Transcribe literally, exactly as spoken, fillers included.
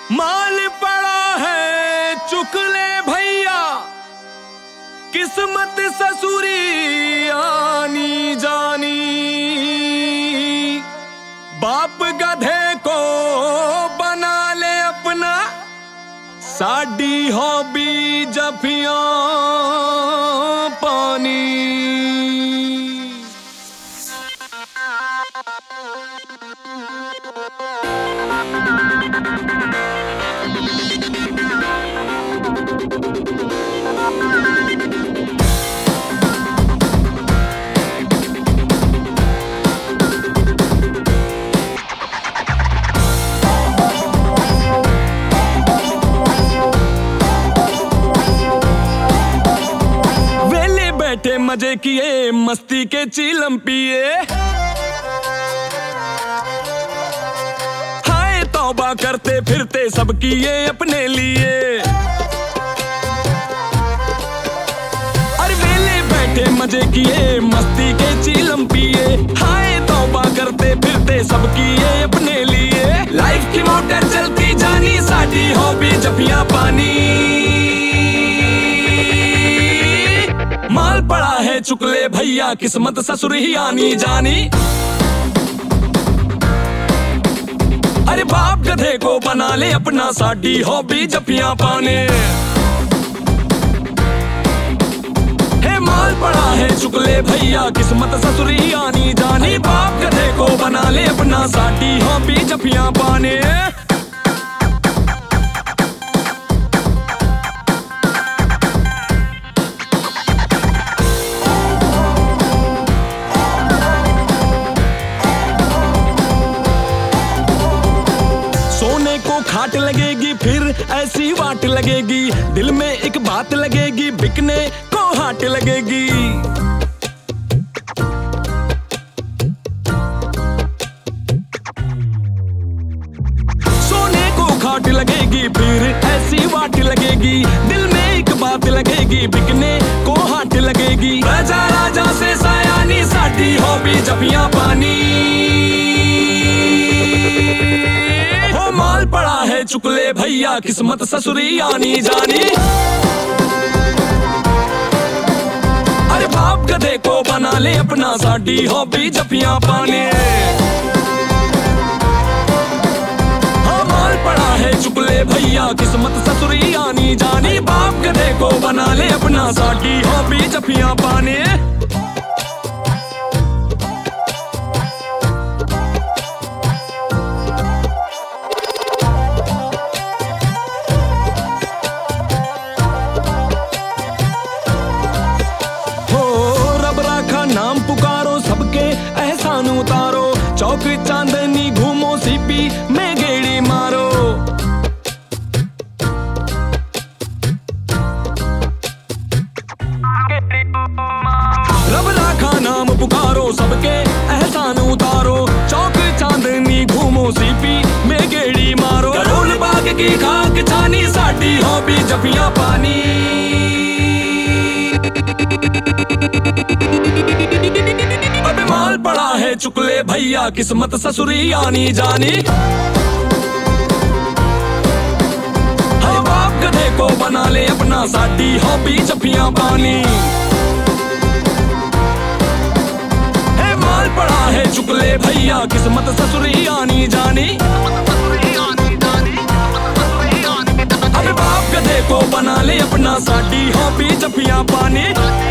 माल पड़ा है चुक ले भैया, किस्मत ससुरी आनी जानी। बाप गधे को बना ले अपना, साडी हॉबी जफियां पानी। बैठे मजे किए मस्ती के चीलम पिए, हाय तौबा करते फिरते सब किए अपने लिए। अरे वेले बैठे मजे किए मस्ती के चीलम पिए, हाय तौबा करते फिरते सब किए अपने लिए। लाइफ की मोटर चलती जानी, साडी हॉबी जफियां पानी। माल पड़ा है चुकले भैया, किस्मत ससुर ही आनी जानी। अरे बाप गधे को बना ले अपना, साडी हॉबी जफियां पाने। हे माल पड़ा है चुकले भैया, किस्मत ससुर ही आनी जानी। बाप गधे को बना ले अपना, साडी हॉबी जफियां पाने। खाट लगेगी फिर ऐसी वाट लगेगी, दिल में एक बात लगेगी, बिकने को हाट लगेगी। सोने को खाट लगेगी फिर ऐसी वाट लगेगी, दिल में एक बात लगेगी, बिकने को हाट लगेगी। राजा राजा से सयानी, साडी हॉबी जफियां पानी। माल पड़ा है चुकले भैया, किस्मत ससुरी आनी जानी। अरे बाप गधे को बना ले अपना, साडी हॉबी जफियां पाने। हाँ माल पड़ा है चुकले भैया, किस्मत ससुरी आनी जानी। बाप गधे को बना ले अपना, साडी हॉबी जफियां पाने। नाम पुकारो सबके एहसान उतारो, चौक चांदनी घूमो सीपी में गेड़ी मारो। रब राखा नाम पुकारो सबके एहसान उतारो, चौक चांदनी घूमो सीपी में गेड़ी मारो। करोल बाग की खाक छानी, साडी हॉबी जफियां पानी। अबे माल पड़ा है चुकले भैया, किस्मत ससुरी आनी जानी। हाय बाप गधे को बना ले अपना, साडी हॉबी जफियां पानी। हे माल पड़ा है चुकले भैया, किस्मत ससुरी आनी जानी। अबे बाप गधे को बना ले अपना, साडी हॉबी जफियां पानी।